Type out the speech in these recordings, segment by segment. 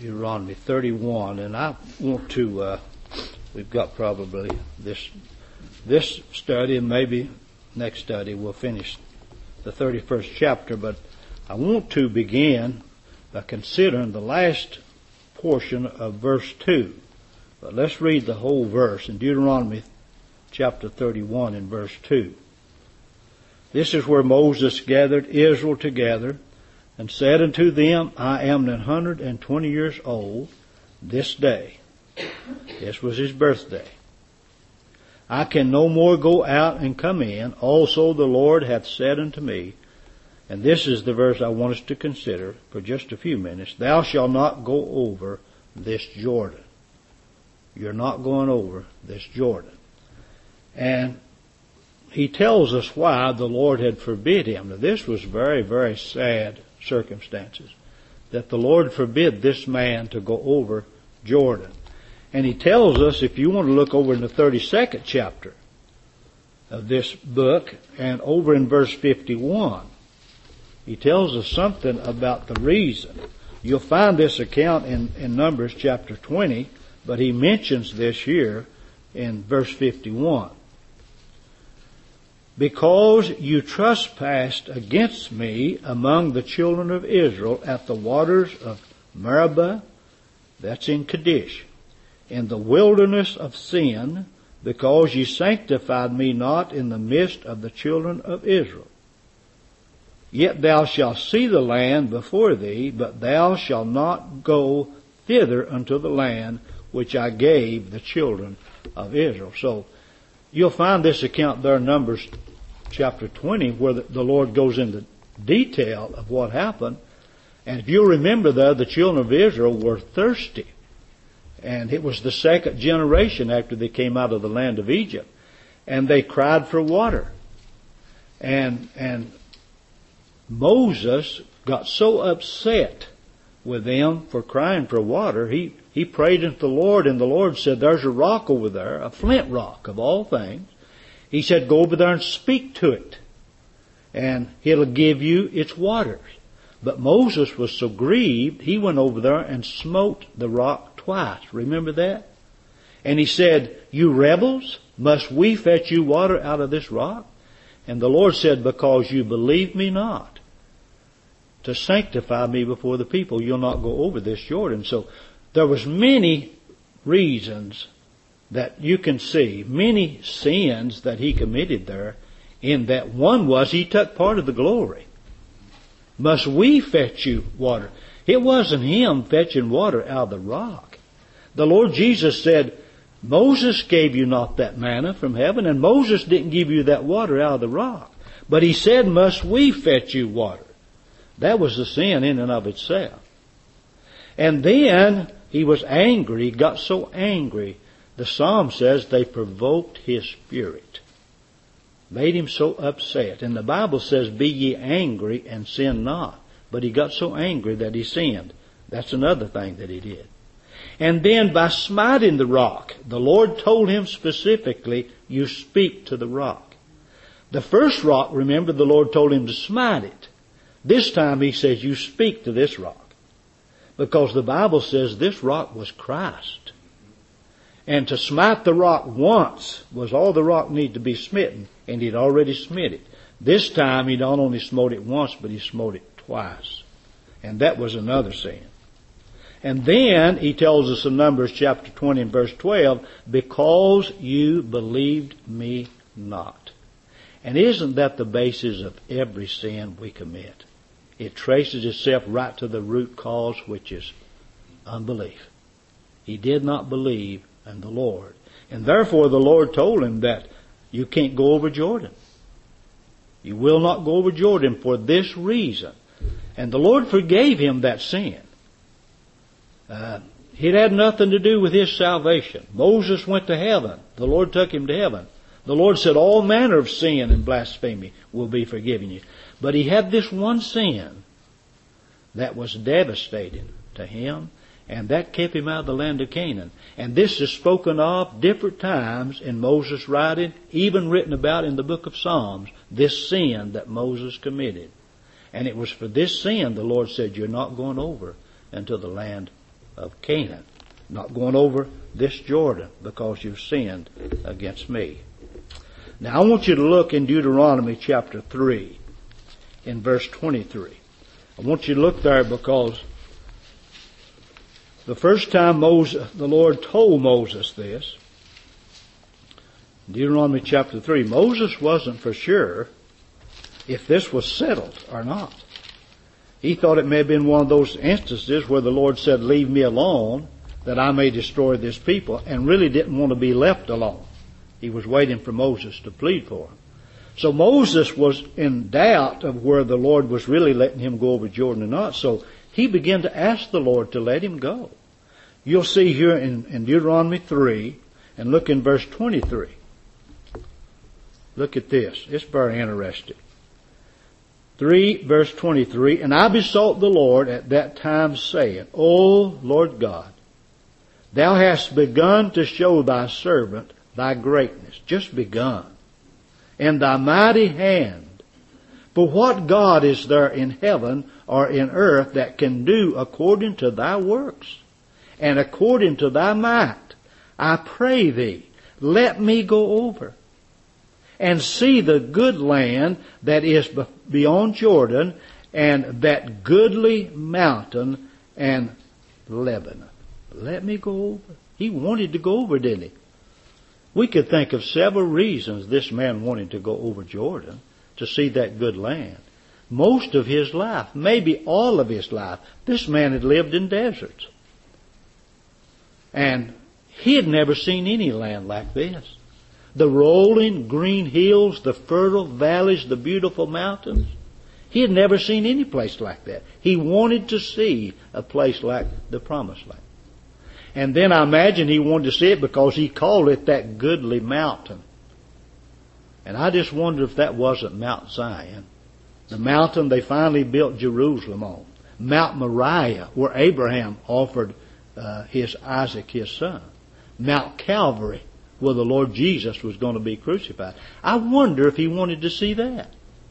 Deuteronomy 31, and I want to, we've got probably this study, and maybe next study we'll finish the 31st chapter, but I want to begin by considering the last portion of verse 2. But let's read the whole verse in Deuteronomy chapter 31 and verse 2. This is where Moses gathered Israel together and said unto them, I am 120 years old this day. This was his birthday. I can no more go out and come in. Also the Lord hath said unto me, and this is the verse I want us to consider for just a few minutes, thou shalt not go over this Jordan. You're not going over this Jordan. And he tells us why the Lord had forbid him. Now this was very, very sad circumstances, that the Lord forbid this man to go over Jordan. And he tells us, if you want to look over in the 32nd chapter of this book, and over in verse 51, he tells us something about the reason. You'll find this account in Numbers chapter 20, but he mentions this here in verse 51. Because you trespassed against me among the children of Israel at the waters of Meribah, that's in Kadesh, in the wilderness of Sin, because ye sanctified me not in the midst of the children of Israel. Yet thou shalt see the land before thee, but thou shalt not go thither unto the land which I gave the children of Israel. So you'll find this account there in Numbers chapter 20, where the Lord goes into detail of what happened. And if you'll remember there, the children of Israel were thirsty. And it was the second generation after they came out of the land of Egypt. And they cried for water. And Moses got so upset with them for crying for water, he prayed unto the Lord, and the Lord said, there's a rock over there, a flint rock of all things. He said, go over there and speak to it, and it'll give you its waters. But Moses was so grieved, he went over there and smote the rock twice. Remember that? And he said, you rebels, must we fetch you water out of this rock? And the Lord said, because you believe me not to sanctify me before the people, you'll not go over this Jordan. So there was many reasons that you can see, many sins that he committed there, in that one was he took part of the glory. Must we fetch you water? It wasn't him fetching water out of the rock. The Lord Jesus said, Moses gave you not that manna from heaven, and Moses didn't give you that water out of the rock. But he said, must we fetch you water? That was the sin in and of itself. And then he was angry, he got so angry. The Psalm says they provoked his spirit. Made him so upset. And the Bible says, be ye angry and sin not. But he got so angry that he sinned. That's another thing that he did. And then by smiting the rock, the Lord told him specifically, you speak to the rock. The first rock, remember, the Lord told him to smite it. This time he says, you speak to this rock. Because the Bible says this rock was Christ. And to smite the rock once was all the rock needed to be smitten, and he'd already smit it. This time he not only smote it once, but he smote it twice. And that was another sin. And then he tells us in Numbers chapter 20 and verse 12, because you believed me not. And isn't that the basis of every sin we commit? It traces itself right to the root cause, which is unbelief. He did not believe in the Lord. And therefore the Lord told him that you can't go over Jordan. You will not go over Jordan for this reason. And the Lord forgave him that sin. It had nothing to do with his salvation. Moses went to heaven. The Lord took him to heaven. The Lord said all manner of sin and blasphemy will be forgiven you. But he had this one sin that was devastating to him, and that kept him out of the land of Canaan. And this is spoken of different times in Moses' writing, even written about in the book of Psalms, this sin that Moses committed. And it was for this sin the Lord said, you're not going over into the land of Canaan. Not going over this Jordan because you've sinned against me. Now I want you to look in Deuteronomy chapter 3 in verse 23. I want you to look there because the first time the Lord told Moses this, Deuteronomy chapter 3, Moses wasn't for sure if this was settled or not. He thought it may have been one of those instances where the Lord said, leave me alone that I may destroy this people, and really didn't want to be left alone. He was waiting for Moses to plead for him. So Moses was in doubt of where the Lord was really letting him go over Jordan or not. So he began to ask the Lord to let him go. You'll see here in Deuteronomy 3, and look in verse 23. Look at this. It's very interesting. 3 verse 23, and I besought the Lord at that time, saying, O Lord God, thou hast begun to show thy servant thy greatness, just begun, and thy mighty hand. For what God is there in heaven or in earth that can do according to thy works and according to thy might? I pray thee, let me go over and see the good land that is beyond Jordan, and that goodly mountain and Lebanon. Let me go over. He wanted to go over, didn't he? We could think of several reasons this man wanted to go over Jordan to see that good land. Most of his life, maybe all of his life, this man had lived in deserts. And he had never seen any land like this. The rolling green hills, the fertile valleys, the beautiful mountains. He had never seen any place like that. He wanted to see a place like the Promised Land. And then I imagine he wanted to see it because he called it that goodly mountain. And I just wonder if that wasn't Mount Zion, the mountain they finally built Jerusalem on. Mount Moriah, where Abraham offered Isaac his son. Mount Calvary, where the Lord Jesus was going to be crucified. I wonder if he wanted to see that.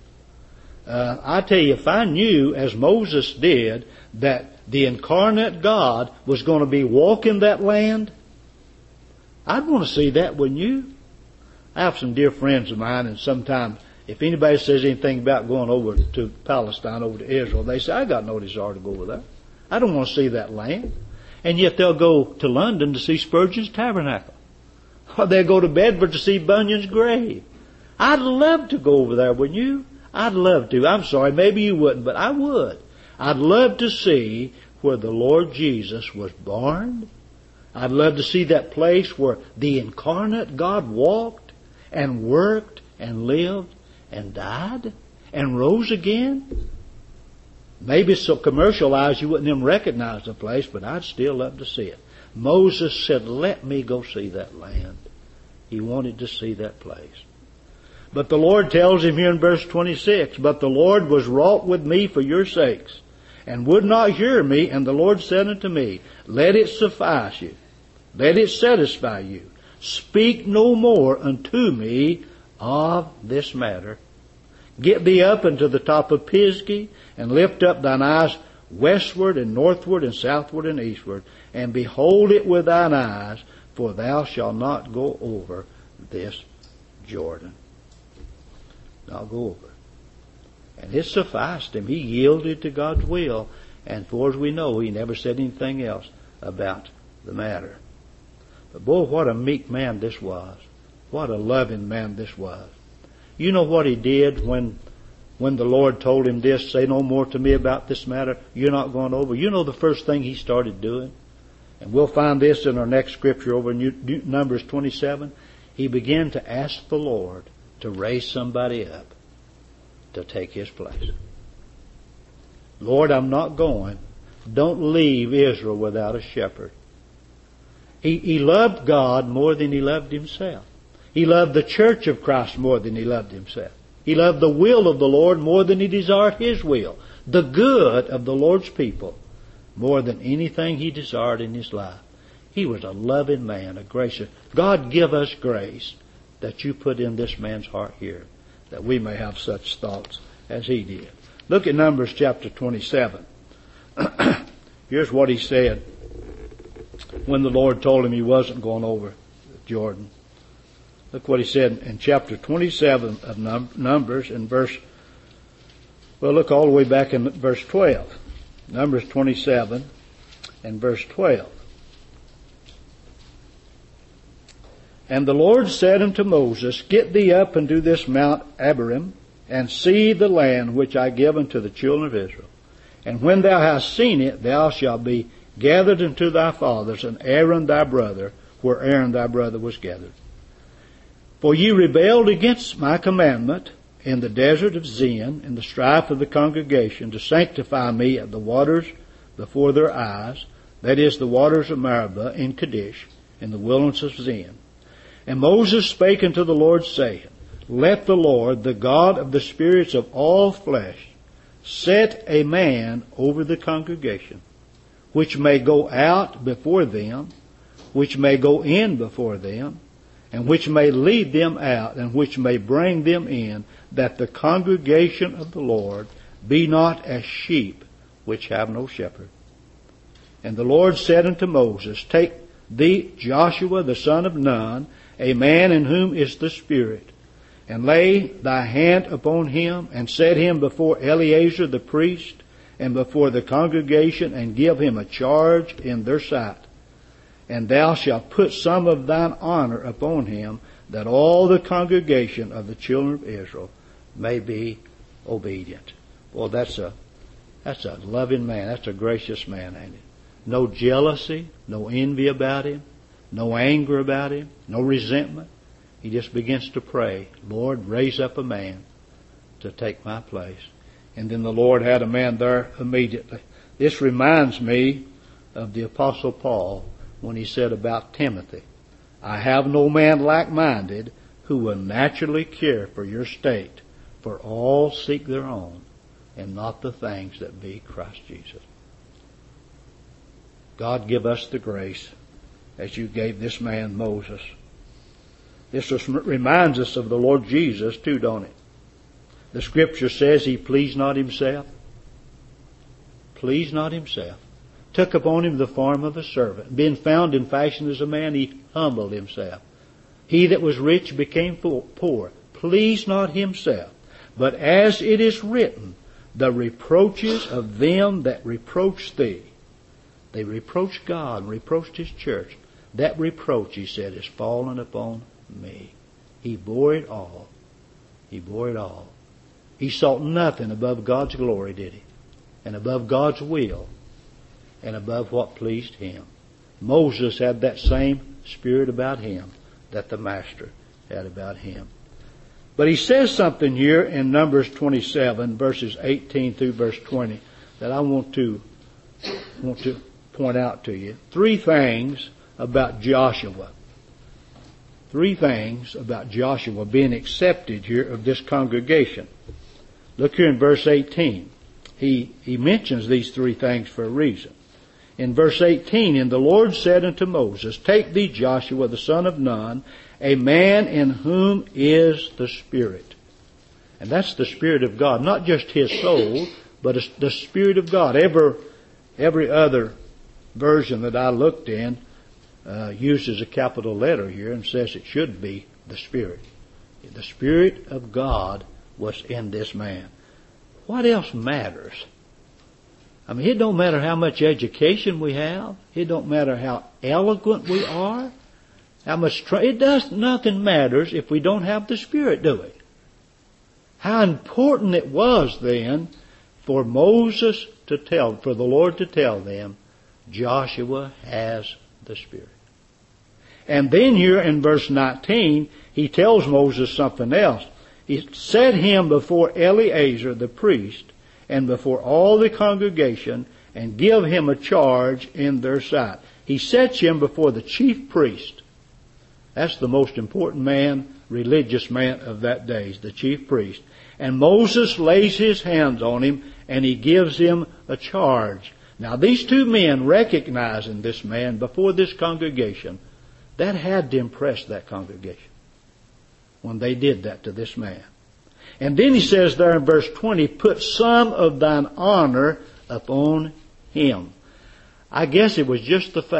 I tell you, if I knew, as Moses did, that the incarnate God was going to be walking that land, I'd want to see that, wouldn't you? I have some dear friends of mine, and sometimes if anybody says anything about going over to Palestine, over to Israel, they say, I got no desire to go over there. I don't want to see that land. And yet they'll go to London to see Spurgeon's Tabernacle. Or they'll go to Bedford to see Bunyan's grave. I'd love to go over there, wouldn't you? I'd love to. I'm sorry, maybe you wouldn't, but I would. I'd love to see where the Lord Jesus was born. I'd love to see that place where the incarnate God walked and worked and lived and died and rose again. Maybe it's so commercialized you wouldn't even recognize the place, but I'd still love to see it. Moses said, let me go see that land. He wanted to see that place. But the Lord tells him here in verse 26, but the Lord was wroth with me for your sakes, and would not hear me. And the Lord said unto me, let it suffice you. Let it satisfy you. Speak no more unto me of this matter. Get thee up unto the top of Pisgah, and lift up thine eyes westward and northward and southward and eastward, and behold it with thine eyes, for thou shalt not go over this Jordan. Not go over. And it sufficed him. He yielded to God's will, and for as we know, he never said anything else about the matter. But boy, what a meek man this was. What a loving man this was. You know what he did when the Lord told him this, say no more to me about this matter, you're not going over. You know the first thing he started doing? And we'll find this in our next scripture over in Numbers 27. He began to ask the Lord to raise somebody up to take his place. Lord, I'm not going. Don't leave Israel without a shepherd. He loved God more than he loved himself. He loved the church of Christ more than he loved himself. He loved the will of the Lord more than he desired his will. The good of the Lord's people more than anything he desired in his life. He was a loving man, a gracious. God, give us grace that you put in this man's heart here, that we may have such thoughts as he did. Look at Numbers chapter 27. Here's what he said when the Lord told him he wasn't going over Jordan. Look what he said in chapter 27 of Numbers and look all the way back in verse 12. Numbers 27 and verse 12. And the Lord said unto Moses, Get thee up and do this Mount Abarim, and see the land which I give unto the children of Israel. And when thou hast seen it, thou shalt be gathered unto thy fathers, and Aaron thy brother, where Aaron thy brother was gathered. For ye rebelled against my commandment in the desert of Zin, in the strife of the congregation, to sanctify me at the waters before their eyes, that is, the waters of Meribah in Kadesh, in the wilderness of Zin. And Moses spake unto the Lord, saying, Let the Lord, the God of the spirits of all flesh, set a man over the congregation, which may go out before them, which may go in before them, and which may lead them out, and which may bring them in, that the congregation of the Lord be not as sheep which have no shepherd. And the Lord said unto Moses, Take thee Joshua the son of Nun, a man in whom is the Spirit, and lay thy hand upon him, and set him before Eleazar the priest, and before the congregation, and give him a charge in their sight. And thou shalt put some of thine honor upon him, that all the congregation of the children of Israel may be obedient. Well, that's a loving man. That's a gracious man, ain't it? No jealousy, no envy about him, no anger about him, no resentment. He just begins to pray, Lord, raise up a man to take my place. And then the Lord had a man there immediately. This reminds me of the Apostle Paul when he said about Timothy, I have no man like-minded who will naturally care for your state, for all seek their own, and not the things that be Christ Jesus. God give us the grace as you gave this man Moses. This reminds us of the Lord Jesus too, don't it? The Scripture says he pleased not himself. Pleased not himself. Took upon him the form of a servant. Being found in fashion as a man, he humbled himself. He that was rich became poor. Pleased not himself. But as it is written, the reproaches of them that reproach thee. They reproached God and reproached His church. That reproach, he said, is fallen upon me. He bore it all. He bore it all. He sought nothing above God's glory, did he? And above God's will. And above what pleased Him. Moses had that same spirit about him that the Master had about him. But he says something here in Numbers 27, verses 18 through verse 20, that I want to point out to you. Three things about Joshua. Three things about Joshua being accepted here of this congregation. Look here in verse 18. He mentions these three things for a reason. In verse 18, And the Lord said unto Moses, Take thee Joshua the son of Nun, a man in whom is the Spirit. And that's the Spirit of God. Not just his soul, but it's the Spirit of God. Every other version that I looked in uses a capital letter here and says it should be the Spirit. The Spirit of God was in this man. What else matters? I mean, it don't matter how much education we have. It don't matter how eloquent we are. How much nothing matters if we don't have the Spirit, do we? How important it was then for for the Lord to tell them, Joshua has the Spirit. And then here in verse 19, he tells Moses something else. He set him before Eleazar the priest and before all the congregation, and give him a charge in their sight. He sets him before the chief priest. That's the most important man, religious man of that day, the chief priest. And Moses lays his hands on him, and he gives him a charge. Now these two men recognizing this man before this congregation, that had to impress that congregation when they did that to this man. And then he says there in verse 20, Put some of thine honor upon him. I guess it was just the fact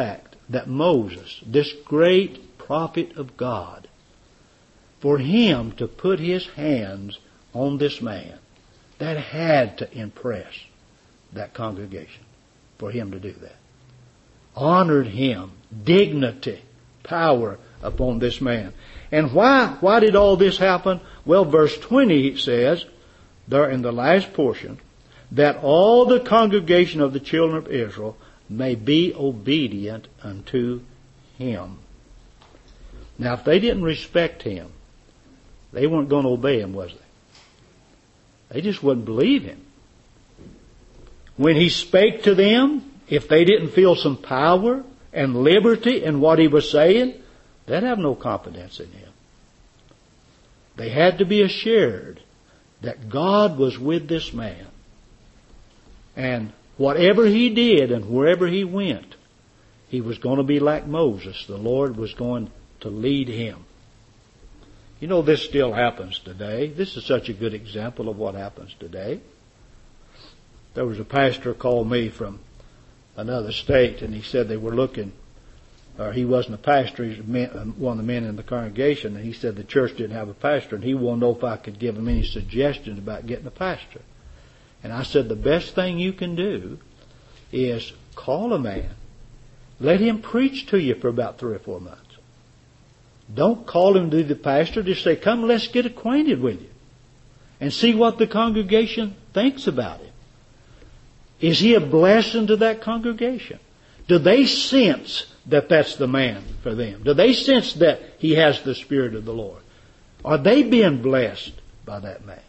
that Moses, this great prophet of God, for him to put his hands on this man, that had to impress that congregation for him to do that. Honored him, dignity, power upon this man. And why did all this happen? Well, verse 20 says, there in the last portion, that all the congregation of the children of Israel may be obedient unto him. Now, if they didn't respect him, they weren't going to obey him, was they? They just wouldn't believe him. When he spake to them, if they didn't feel some power and liberty in what he was saying, they'd have no confidence in him. They had to be assured that God was with this man. And whatever he did and wherever he went, he was going to be like Moses. The Lord was going to lead him. You know, this still happens today. This is such a good example of what happens today. There was a pastor called me from another state, and he said they were looking, or he wasn't a pastor, he was one of the men in the congregation, and he said the church didn't have a pastor, and he wanted to know if I could give him any suggestions about getting a pastor. And I said the best thing you can do is call a man. Let him preach to you for about 3 or 4 months. Don't call him to be the pastor. Just say, come, let's get acquainted with you. And see what the congregation thinks about him. Is he a blessing to that congregation? Do they sense that that's the man for them? Do they sense that he has the Spirit of the Lord? Are they being blessed by that man?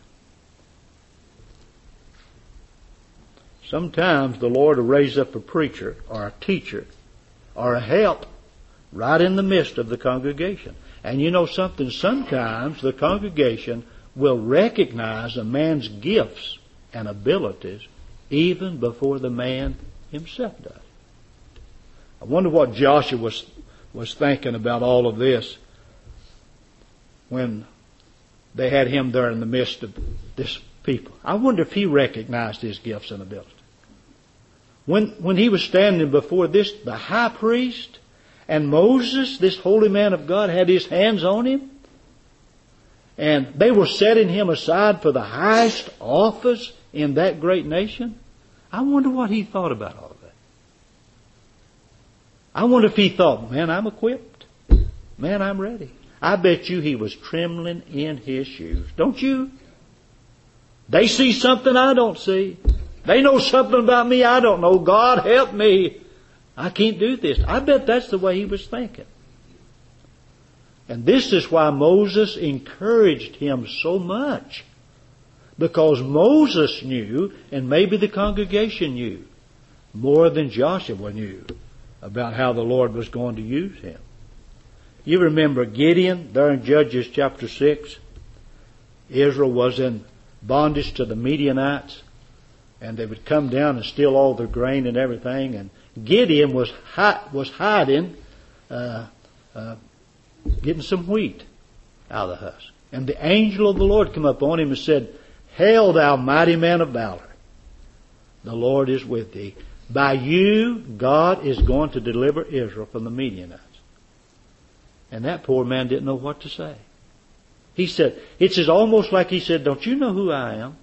Sometimes the Lord will raise up a preacher or a teacher or a help right in the midst of the congregation. And you know something? Sometimes the congregation will recognize a man's gifts and abilities even before the man himself does. I wonder what Joshua was thinking about all of this when they had him there in the midst of this people. I wonder if he recognized his gifts and abilities. When he was standing before the high priest, and Moses, this holy man of God, had his hands on him, and they were setting him aside for the highest office in that great nation, I wonder what he thought about all of that. I wonder if he thought, man, I'm equipped. Man, I'm ready. I bet you he was trembling in his shoes. Don't you? They see something I don't see. They know something about me I don't know. God help me. I can't do this. I bet that's the way he was thinking. And this is why Moses encouraged him so much. Because Moses knew, and maybe the congregation knew, more than Joshua knew about how the Lord was going to use him. You remember Gideon there in Judges chapter 6? Israel was in bondage to the Midianites, and they would come down and steal all their grain and everything, and Gideon was hiding, getting some wheat out of the husk. And the angel of the Lord came up on him and said, Hail, thou mighty man of valor. The Lord is with thee. By you, God is going to deliver Israel from the Midianites. And that poor man didn't know what to say. He said, it's almost like he said, don't you know who I am?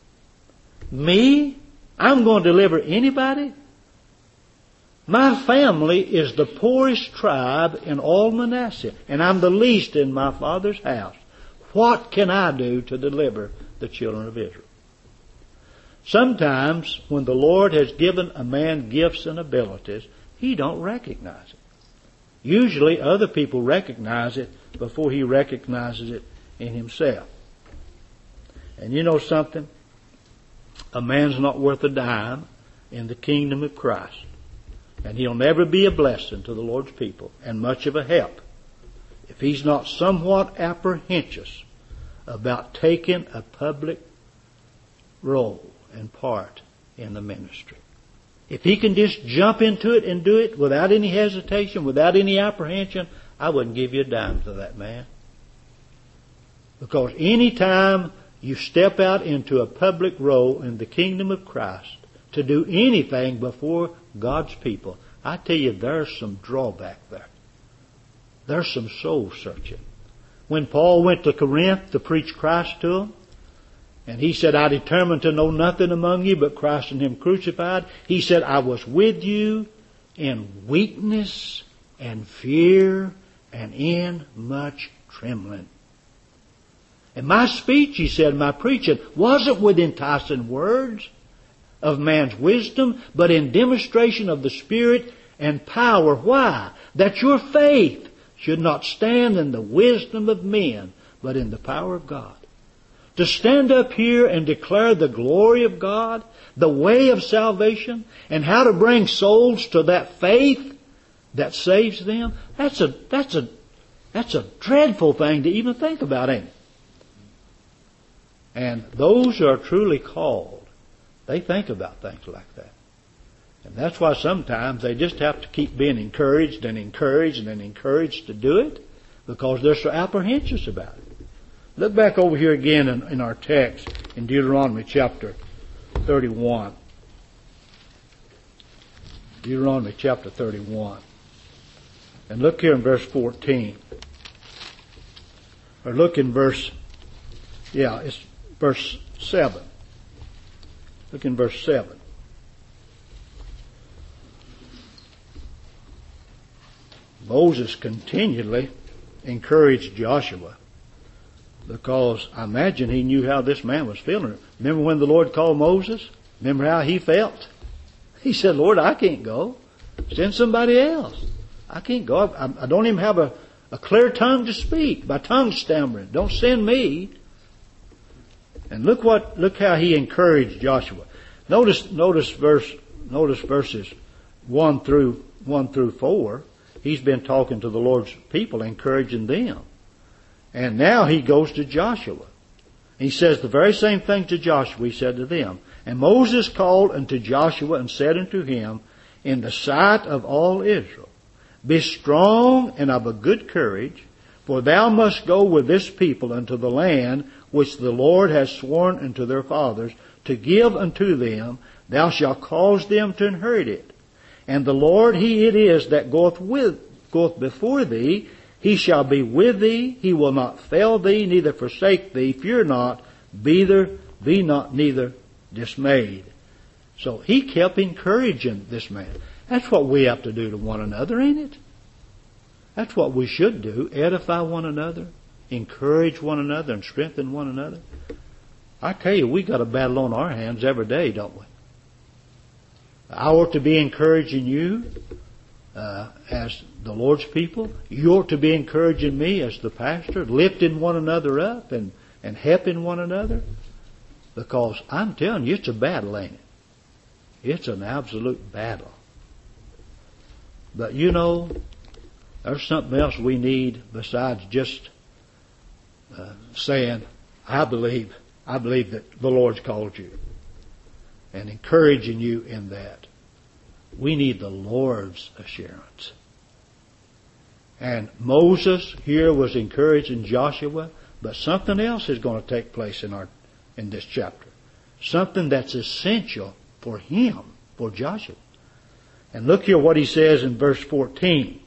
Me? I'm going to deliver anybody? My family is the poorest tribe in all Manasseh, and I'm the least in my father's house. What can I do to deliver the children of Israel? Sometimes when the Lord has given a man gifts and abilities, he don't recognize it. Usually other people recognize it before he recognizes it in himself. And you know something? A man's not worth a dime in the kingdom of Christ. And he'll never be a blessing to the Lord's people and much of a help if he's not somewhat apprehensive about taking a public role and part in the ministry. If he can just jump into it and do it without any hesitation, without any apprehension, I wouldn't give you a dime to that man. Because any time you step out into a public role in the kingdom of Christ to do anything before God's people, I tell you, there's some drawback there. There's some soul searching. When Paul went to Corinth to preach Christ to them, and he said, I determined to know nothing among you but Christ and Him crucified. He said, I was with you in weakness and fear and in much trembling. And my speech, he said, my preaching wasn't with enticing words of man's wisdom, but in demonstration of the Spirit and power. Why? That your faith should not stand in the wisdom of men, but in the power of God. To stand up here and declare the glory of God, the way of salvation, and how to bring souls to that faith that saves them, that's a dreadful thing to even think about, ain't it? And those who are truly called, they think about things like that. And that's why sometimes they just have to keep being encouraged and encouraged and encouraged to do it, because they're so apprehensive about it. Look back over here again in our text in Deuteronomy chapter 31. Deuteronomy chapter 31. And look here in verse 14. Or look in verse 7. Look in verse 7. Moses continually encouraged Joshua, because I imagine he knew how this man was feeling. Remember when the Lord called Moses? Remember how he felt? He said, Lord, I can't go. Send somebody else. I can't go. I don't even have a clear tongue to speak. My tongue's stammering. Don't send me. And look how he encouraged Joshua. Notice verses 1 through 4. He's been talking to the Lord's people, encouraging them. And now he goes to Joshua. He says the very same thing to Joshua he said to them. And Moses called unto Joshua and said unto him, in the sight of all Israel, be strong and of a good courage, for thou must go with this people unto the land which the Lord has sworn unto their fathers to give unto them. Thou shalt cause them to inherit it. And the Lord, He it is that goeth before thee. He shall be with thee. He will not fail thee, neither forsake thee. Fear not, be not neither dismayed. So he kept encouraging this man. That's what we have to do to one another, ain't it? That's what we should do. Edify one another, encourage one another, and strengthen one another. I tell you, we got a battle on our hands every day, don't we? I ought to be encouraging you as the Lord's people. You ought to be encouraging me as the pastor, lifting one another up and helping one another. Because I'm telling you, it's a battle, ain't it? It's an absolute battle. But you know, there's something else we need besides just saying, I believe that the Lord's called you, and encouraging you in that. We need the Lord's assurance. And Moses here was encouraging Joshua, but something else is going to take place in this chapter. Something that's essential for him, for Joshua. And look here what he says in verse 14.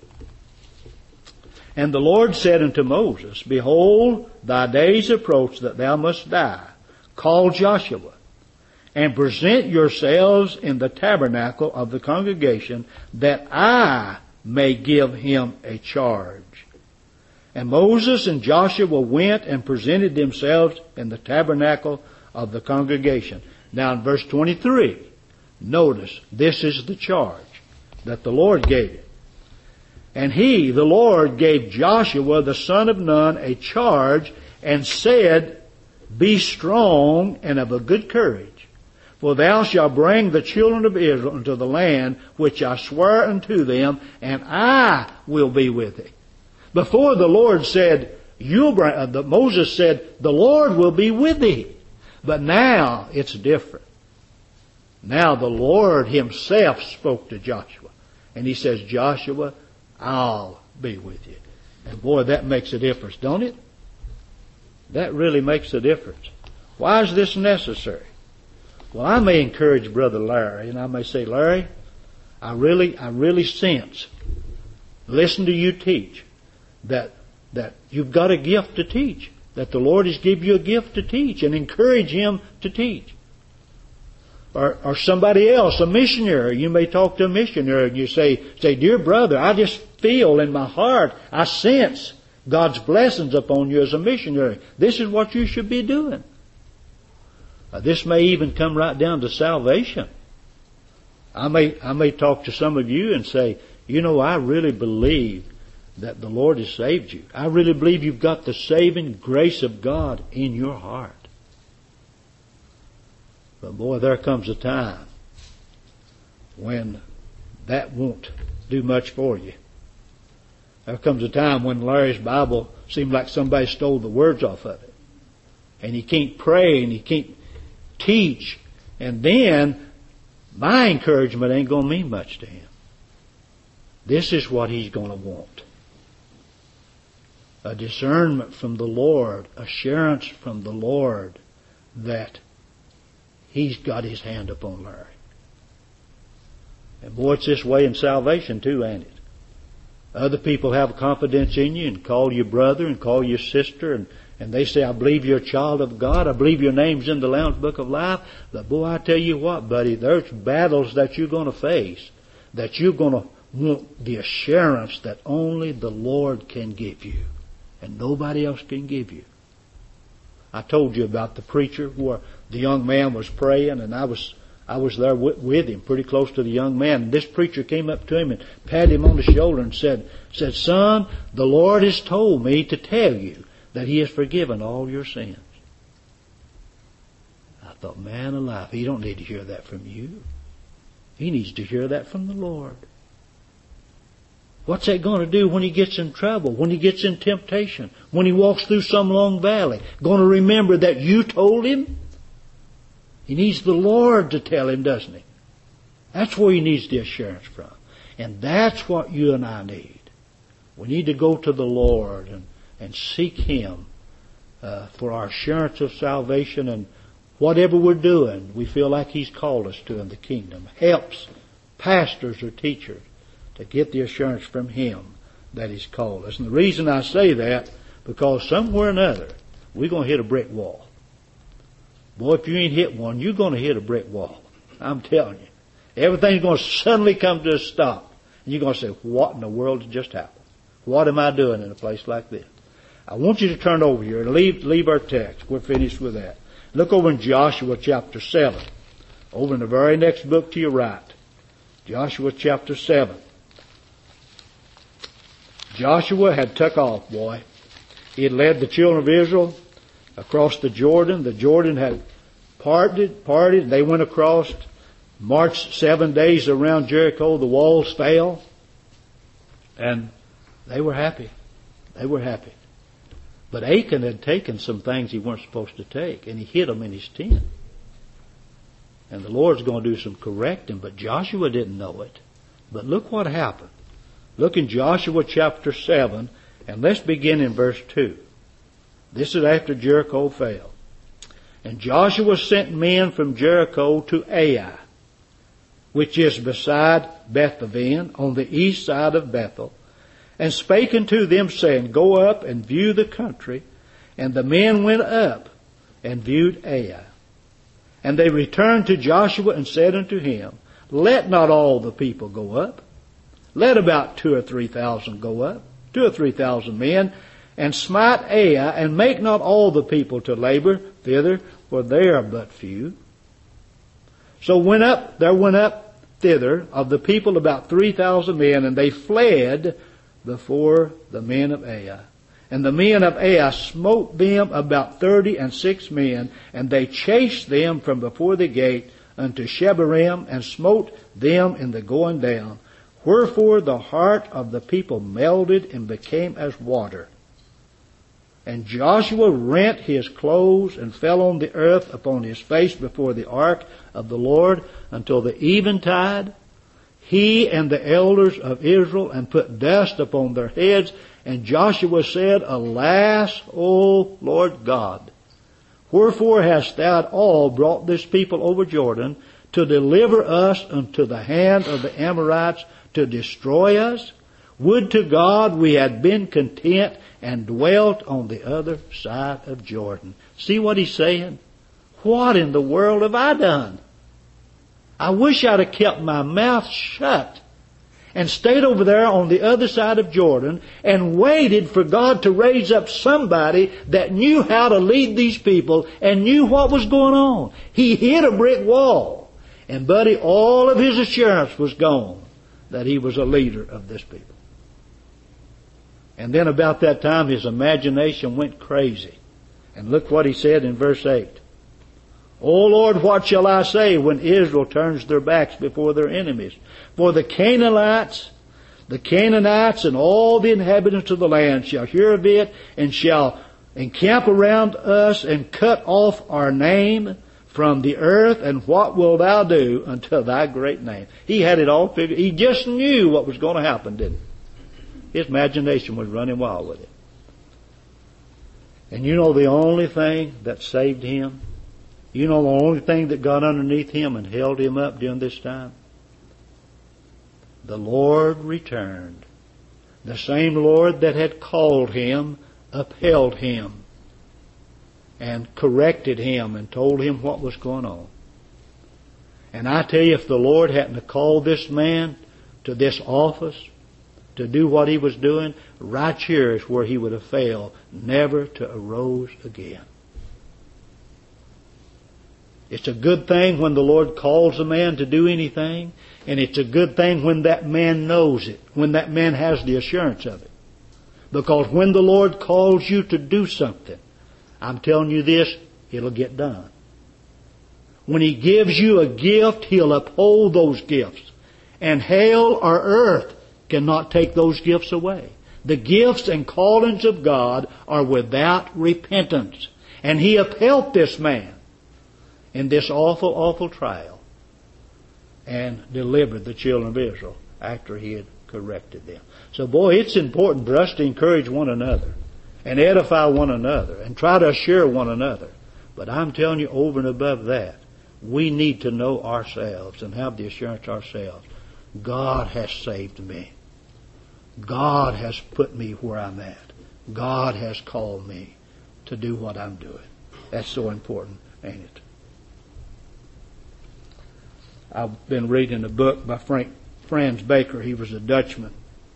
And the Lord said unto Moses, behold, thy days approach that thou must die. Call Joshua, and present yourselves in the tabernacle of the congregation, that I may give him a charge. And Moses and Joshua went and presented themselves in the tabernacle of the congregation. Now in verse 23, notice, this is the charge that the Lord gave him. And he, the Lord, gave Joshua the son of Nun a charge, and said, be strong and of a good courage, for thou shalt bring the children of Israel into the land which I swear unto them, and I will be with thee. Before the Lord said, Moses said, the Lord will be with thee. But now it's different. Now the Lord himself spoke to Joshua. And he says, Joshua, I'll be with you. And boy, that makes a difference, don't it? That really makes a difference. Why is this necessary? Well, I may encourage Brother Larry, and I may say, Larry, I really sense, listen to you teach, that you've got a gift to teach. That the Lord has given you a gift to teach, and encourage him to teach. Or somebody else, a missionary. You may talk to a missionary and you say, dear brother, I just feel in my heart, I sense God's blessings upon you as a missionary. This is what you should be doing. This may even come right down to salvation. I may talk to some of you and say, I really believe that the Lord has saved you. I really believe you've got the saving grace of God in your heart. But boy, there comes a time when that won't do much for you. There comes a time when Larry's Bible seemed like somebody stole the words off of it. And he can't pray and he can't teach. And then my encouragement ain't going to mean much to him. This is what he's going to want. A discernment from the Lord, assurance from the Lord that he's got his hand upon Larry. And boy, it's this way in salvation too, ain't it? Other people have confidence in you and call you brother and call you sister, and they say, I believe you're a child of God. I believe your name's in the Lamb's Book of Life. But boy, I tell you what, buddy, there's battles that you're going to face, that you're going to want the assurance that only the Lord can give you and nobody else can give you. I told you about the preacher where the young man was praying, and I was there with him, pretty close to the young man. And this preacher came up to him and patted him on the shoulder and said, son, the Lord has told me to tell you that he has forgiven all your sins. I thought, man alive, he don't need to hear that from you. He needs to hear that from the Lord. What's that going to do when he gets in trouble, when he gets in temptation, when he walks through some long valley? Going to remember that you told him? He needs the Lord to tell him, doesn't he? That's where he needs the assurance from. And that's what you and I need. We need to go to the Lord and seek him for our assurance of salvation, and whatever we're doing, we feel like he's called us to in the kingdom. Helps pastors or teachers to get the assurance from him that he's called us. And the reason I say that, because somewhere or another, we're going to hit a brick wall. Boy, if you ain't hit one, you're going to hit a brick wall. I'm telling you. Everything's going to suddenly come to a stop. And you're going to say, what in the world has just happened? What am I doing in a place like this? I want you to turn over here and leave our text. We're finished with that. Look over in Joshua chapter 7. Over in the very next book to your right. Joshua chapter 7. Joshua had took off, boy. He had led the children of Israel across the Jordan. The Jordan had parted. They went across, marched 7 days around Jericho. The walls fell. And they were happy. They were happy. But Achan had taken some things he weren't supposed to take, and he hid them in his tent. And the Lord's going to do some correcting, but Joshua didn't know it. But look what happened. Look in Joshua chapter 7, and let's begin in verse 2. This is after Jericho fell. And Joshua sent men from Jericho to Ai, which is beside Bethaven, on the east side of Bethel, and spake unto them, saying, Go up and view the country. And the men went up and viewed Ai. And they returned to Joshua and said unto him, Let not all the people go up. Let about 2,000 or 3,000 go up, 2,000 or 3,000 men, and smite Ai, and make not all the people to labor thither, for they are but few. So there went up thither of the people about 3,000 men, and they fled before the men of Ai. And the men of Ai smote them about 36 men, and they chased them from before the gate unto Shebarim, and smote them in the going down. Wherefore the heart of the people melted and became as water. And Joshua rent his clothes and fell on the earth upon his face before the ark of the Lord until the eventide, he and the elders of Israel, and put dust upon their heads. And Joshua said, Alas, O Lord God, wherefore hast thou all brought this people over Jordan to deliver us unto the hand of the Amorites to destroy us? Would to God we had been content and dwelt on the other side of Jordan. See what he's saying? What in the world have I done? I wish I'd have kept my mouth shut and stayed over there on the other side of Jordan and waited for God to raise up somebody that knew how to lead these people and knew what was going on. He hit a brick wall. And buddy, all of his assurance was gone that he was a leader of this people. And then about that time his imagination went crazy. And look what he said in verse 8. O Lord, what shall I say when Israel turns their backs before their enemies? For the Canaanites and all the inhabitants of the land shall hear of it and shall encamp around us and cut off our name from the earth. And what wilt thou do unto thy great name? He had it all figured. He just knew what was going to happen, didn't he? His imagination was running wild with it. And you know the only thing that saved him? You know the only thing that got underneath him and held him up during this time? The Lord returned. The same Lord that had called him upheld him and corrected him and told him what was going on. And I tell you, if the Lord hadn't have called this man to this office to do what he was doing, right here is where he would have failed, never to arose again. It's a good thing when the Lord calls a man to do anything, and it's a good thing when that man knows it, when that man has the assurance of it. Because when the Lord calls you to do something, I'm telling you this, it'll get done. When He gives you a gift, He'll uphold those gifts. And hell or earth cannot take those gifts away. The gifts and callings of God are without repentance. And He upheld this man in this awful, awful trial and delivered the children of Israel after He had corrected them. So boy, it's important for us to encourage one another and edify one another and try to assure one another. But I'm telling you, over and above that, we need to know ourselves and have the assurance ourselves. God has saved me. God has put me where I'm at. God has called me to do what I'm doing. That's so important, ain't it? I've been reading a book by Franz Baker. He was a Dutchman.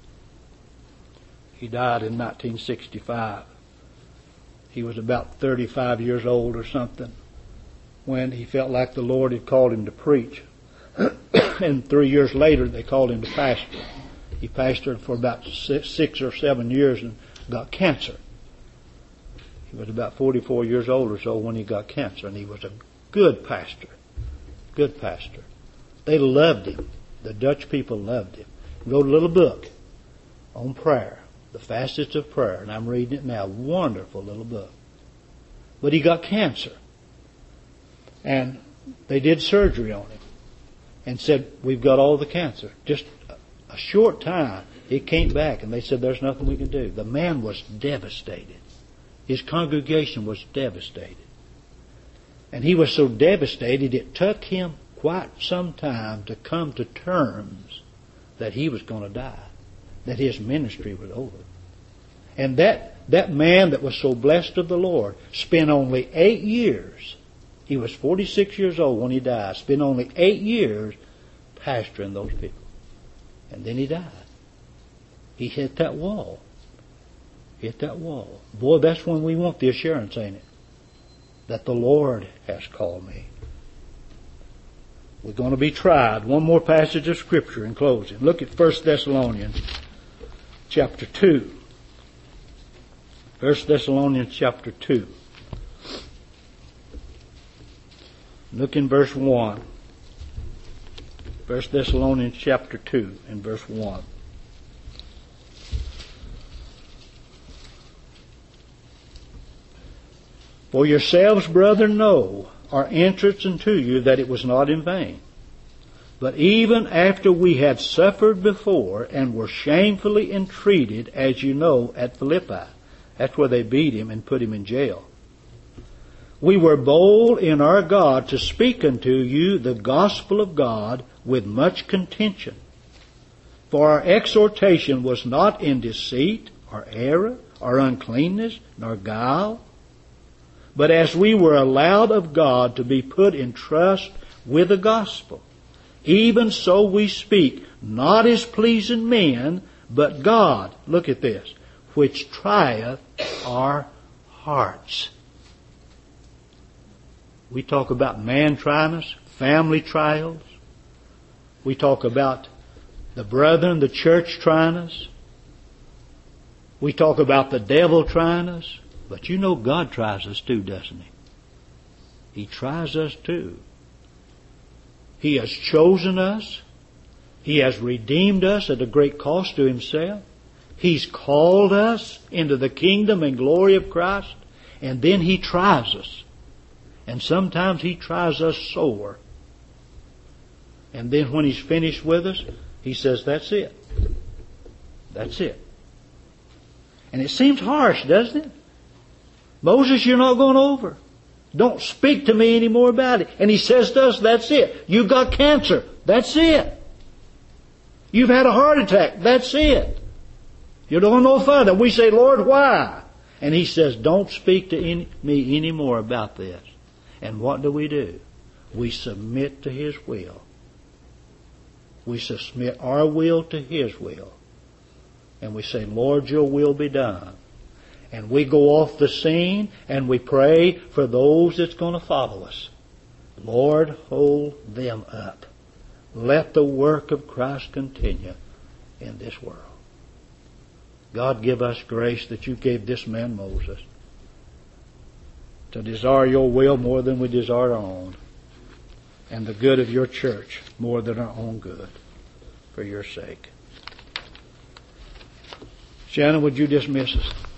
He died in 1965. He was about 35 years old or something when he felt like the Lord had called him to preach. And 3 years later, they called him to pastor. He pastored for about 6 or 7 years and got cancer. He was about 44 years old or so when he got cancer, and he was a good pastor. Good pastor. They loved him. The Dutch people loved him. He wrote a little book on prayer, The Facets of Prayer, and I'm reading it now. Wonderful little book. But he got cancer. And they did surgery on him and said, we've got all the cancer. Just a short time, it came back, and they said, there's nothing we can do. The man was devastated. His congregation was devastated. And he was so devastated, it took him quite some time to come to terms that he was going to die, that his ministry was over. And that man that was so blessed of the Lord spent only 8 years. He was 46 years old when he died. Spent only 8 years pastoring those people. And then he died. He hit that wall. Hit that wall. Boy, that's when we want the assurance, ain't it? That the Lord has called me. We're going to be tried. One more passage of Scripture in closing. Look at 1 Thessalonians chapter 2. 1 Thessalonians chapter 2. Look in verse 1. 1 Thessalonians chapter 2 and verse 1. For yourselves, brethren, know our entrance unto you, that it was not in vain. But even after we had suffered before and were shamefully entreated, as you know, at Philippi. That's where they beat him and put him in jail. We were bold in our God to speak unto you the gospel of God with much contention. For our exhortation was not in deceit, or error, or uncleanness, nor guile, but as we were allowed of God to be put in trust with the gospel, even so we speak, not as pleasing men, but God, look at this, which trieth our hearts. We talk about man trying us, family trials. We talk about the brethren, the church trying us. We talk about the devil trying us. But you know God tries us too, doesn't He? He tries us too. He has chosen us. He has redeemed us at a great cost to Himself. He's called us into the kingdom and glory of Christ. And then He tries us. And sometimes He tries us sore. And then when He's finished with us, He says, that's it. That's it. And it seems harsh, doesn't it? Moses, you're not going over. Don't speak to me anymore about it. And He says to us, that's it. You've got cancer. That's it. You've had a heart attack. That's it. You don't know further. We say, Lord, why? And He says, don't speak to me anymore about this. And what do? We submit to His will. We submit our will to His will. And we say, Lord, your will be done. And we go off the scene and we pray for those that's going to follow us. Lord, hold them up. Let the work of Christ continue in this world. God, give us grace that you gave this man Moses to desire your will more than we desire our own, and the good of your church more than our own good, for your sake. Shannon, would you dismiss us?